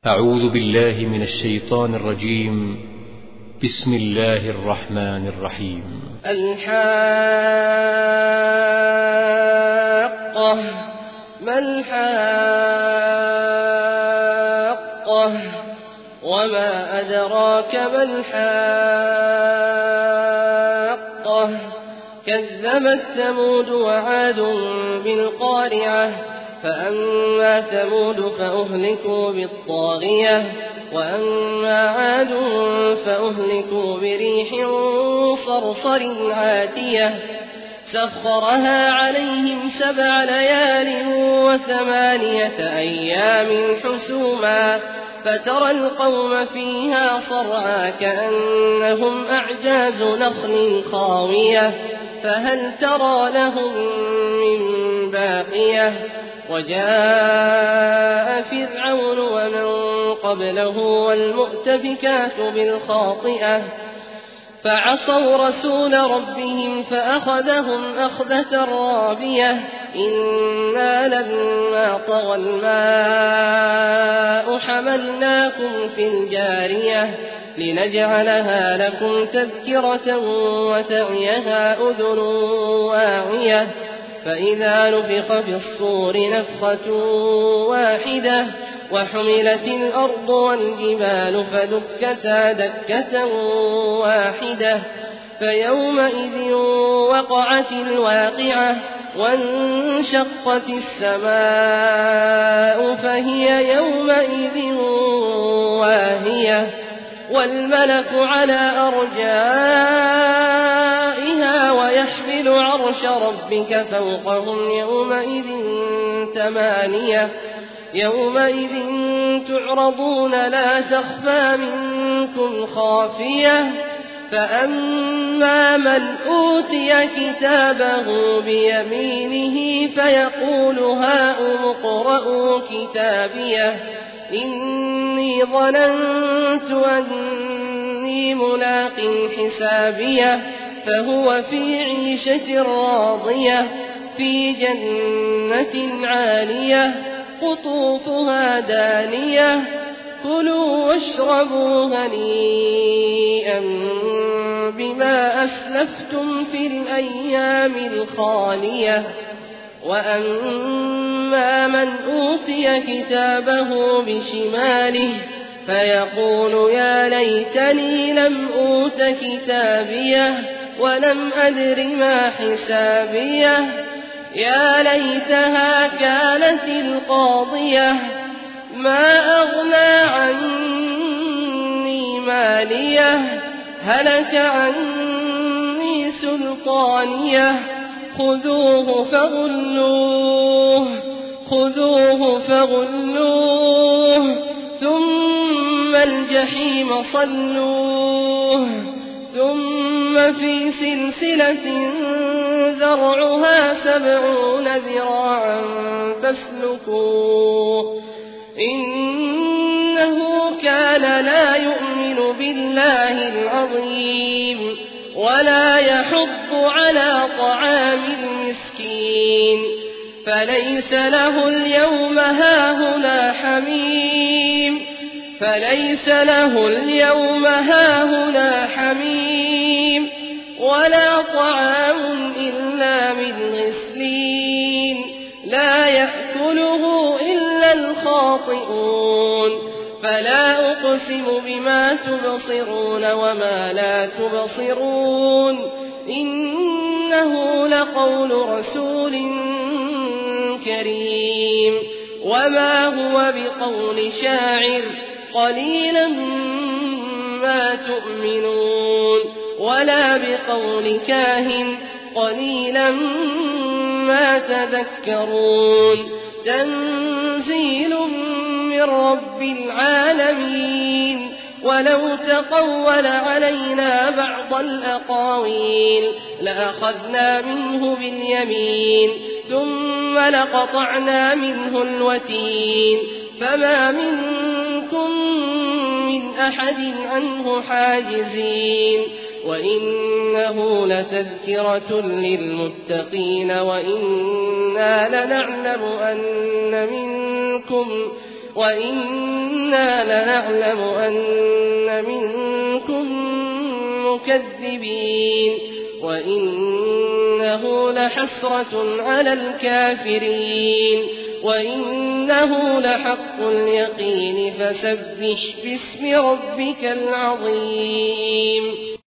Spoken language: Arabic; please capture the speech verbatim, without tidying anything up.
أعوذ بالله من الشيطان الرجيم. بسم الله الرحمن الرحيم. الحاقة ما الحاقة وما أدراك ما الحاقة كذبت ثمود وعاد بالقارعة فأما ثمود فأهلكوا بالطاغية وأما عاد فأهلكوا بريح صرصر عاتية سخرها عليهم سبع ليال وثمانية أيام حسوما فترى القوم فيها صرعى كأنهم أعجاز نخل خاوية فهل ترى لهم من باقية وجاء فرعون ومن قبله والمؤتفكات بالخاطئة فعصوا رسول ربهم فأخذهم أخذة رابية إنا لما طغى الماء حملناكم في الجارية لنجعلها لكم تذكرة وتعيها أذن واعية فإذا نفخ في الصور نفخة واحدة وحملت الأرض والجبال فدكتا دكة واحدة فيومئذ وقعت الواقعة وانشقت السماء فهي يومئذ واهية والملك على أرجائها ويحمل عرش ربك فوقهم يومئذ ثمانية يومئذ تعرضون لا تخفى منكم خافية فأما من أوتي كتابه بيمينه فيقول هاؤم اقرءوا كتابيه إني ظننت أني ملاق حسابيه فهو في عيشة راضية في جنة عالية قطوفها دانية كلوا واشربوا هنيئا بما أسلفتم في الأيام الخالية وأما من أوتي كتابه بشماله فيقول يا ليتني لم أوت كتابيه ولم أدر ما حسابيه يا ليتها كانت القاضية ما أغنى عني ماليه هلك عني سلطانيه خذوه فغلوه خذوه فغلوه ثم الجحيم صلوه ثم في سلسلة ذرعها سبعون ذراعا فاسلكوه إنه كان لا يؤمن بالله العظيم ولا يحض على طعام المسكين فليس له اليوم هاهنا حميم فليس له اليوم هاهنا حميم ولا طعام إلا من غسلين لا يأكله إلا الخاطئون فلا أقسم بما تبصرون وما لا تبصرون إنه لقول رسول كريم وما هو بقول شاعر قليلا ما تؤمنون ولا بقول كاهن قليلا ما تذكرون تنزيل من رب العالمين ولو تقول علينا بعض الأقاويل لأخذنا منه باليمين ثم لقطعنا منه الوتين فما منكم من أحد عنه حاجزين وإنه لتذكرة للمتقين وإنا لنعلم أن منكم وإنا لنعلم أن منكم مكذبين وإنه لحسرة على الكافرين وإنه لحق اليقين فسبح باسم ربك العظيم